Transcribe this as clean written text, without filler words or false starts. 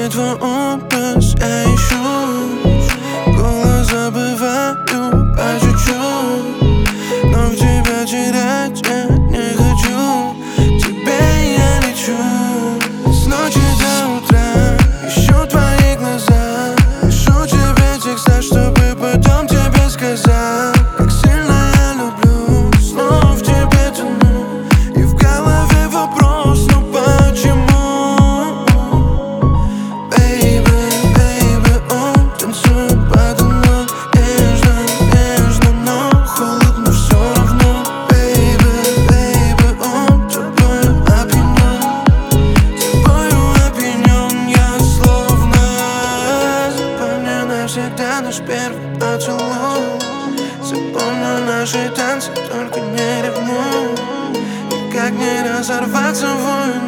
тебе твой образ я ищу. Голос забываю по чуть-чуть, но в тебя терять я не хочу. К тебе я лечу с ночи до утра, ищу твои глаза, пишу тебе текста, чтобы потом тебе сказать, как сильно я люблю. Снова в тебе тону, и в голове вопрос, ну почему? Baby, baby, он танцует подо мной, нежно, нежно, но холодно все равно. Baby, baby, он тобою опьянен, тобою опьянен я словно. Запомни навсегда наш первый поцелуй, запомню наши танцы, только не ревнуй. И как не разорваться в войну.